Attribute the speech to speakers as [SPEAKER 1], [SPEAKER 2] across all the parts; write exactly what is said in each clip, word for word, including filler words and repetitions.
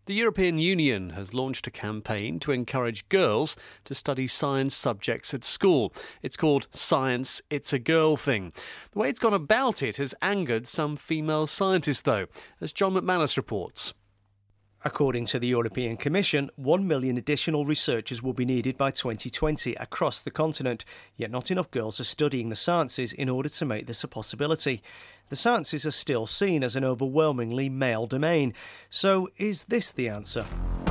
[SPEAKER 1] The European Union has launched a campaign to encourage girls to study science subjects at school. It's called Science It's a Girl Thing. The way it's gone about it has angered some female scientists, though, as John McManus reports.
[SPEAKER 2] According to the European Commission, one million additional researchers will be needed by twenty twenty across the continent, yet not enough girls are studying the sciences in order to make this a possibility. The sciences are still seen as an overwhelmingly male domain. So is this the answer?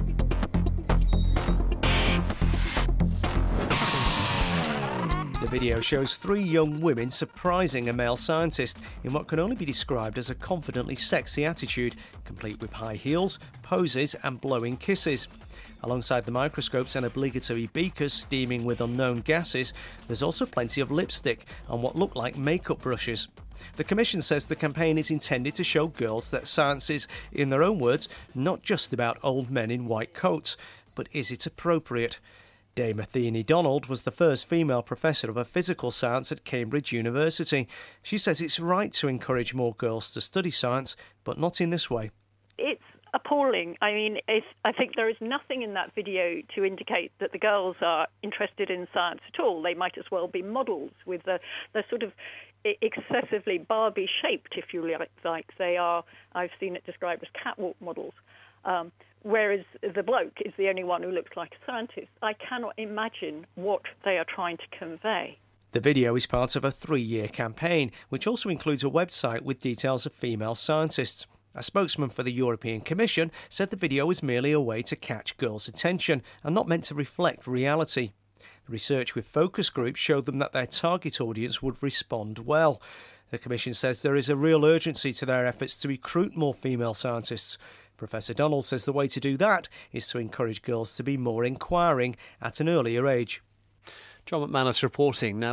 [SPEAKER 2] The video shows three young women surprising a male scientist in what can only be described as a confidently sexy attitude, complete with high heels, poses and blowing kisses. Alongside the microscopes and obligatory beakers steaming with unknown gases, there's also plenty of lipstick and what look like makeup brushes. The Commission says the campaign is intended to show girls that science is, in their own words, not just about old men in white coats, but is it appropriate? Dame Athene Donald was the first female professor of a physical science at Cambridge University. She says it's right to encourage more girls to study science, but not in this way.
[SPEAKER 3] It's appalling. I mean, it's, I think there is nothing in that video to indicate that the girls are interested in science at all. They might as well be models with the, the sort of excessively Barbie-shaped, if you like. They are, I've seen it described as catwalk models. Um, whereas the bloke is the only one who looks like a scientist. I cannot imagine what they are trying to convey.
[SPEAKER 2] The video is part of a three-year campaign, which also includes a website with details of female scientists. A spokesman for the European Commission said the video was merely a way to catch girls' attention and not meant to reflect reality. The research with focus groups showed them that their target audience would respond well. The Commission says there is a real urgency to their efforts to recruit more female scientists. Professor Donald says the way to do that is to encourage girls to be more inquiring at an earlier age.
[SPEAKER 1] John McManus reporting now.